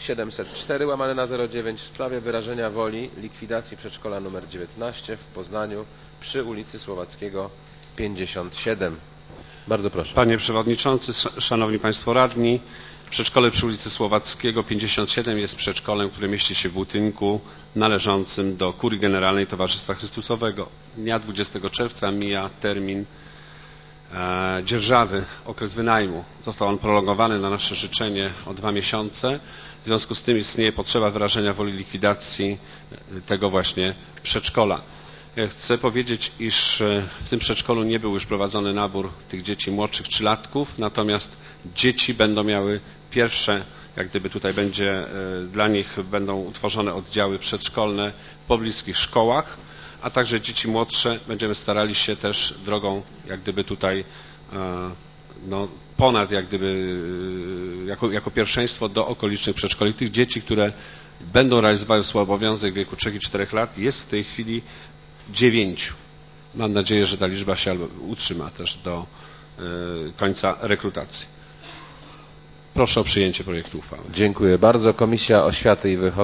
704/09 w sprawie wyrażenia woli likwidacji przedszkola nr 19 w Poznaniu przy ulicy Słowackiego 57. Bardzo proszę. Panie Przewodniczący, Szanowni Państwo Radni, przedszkole przy ulicy Słowackiego 57 jest przedszkolem, które mieści się w budynku należącym do Kurii Generalnej Towarzystwa Chrystusowego. Dnia 20 czerwca mija termin dzierżawy, okres wynajmu. Został on prolongowany na nasze życzenie o 2 miesiące. W związku z tym istnieje potrzeba wyrażenia woli likwidacji tego właśnie przedszkola. Chcę powiedzieć, iż w tym przedszkolu nie był już prowadzony nabór tych dzieci młodszych 3-latków, natomiast dzieci będą miały pierwsze, jak gdyby tutaj będzie dla nich będą utworzone oddziały przedszkolne w pobliskich szkołach, a także dzieci młodsze będziemy starali się też drogą jak gdyby tutaj ponad jak gdyby jako pierwszeństwo do okolicznych przedszkoli. Tych dzieci, które będą realizowały swój obowiązek w wieku 3 i 4 lat jest w tej chwili 9. Mam nadzieję, że ta liczba się utrzyma też do końca rekrutacji. Proszę o przyjęcie projektu uchwały. Dziękuję bardzo. Komisja Oświaty i Wychowania.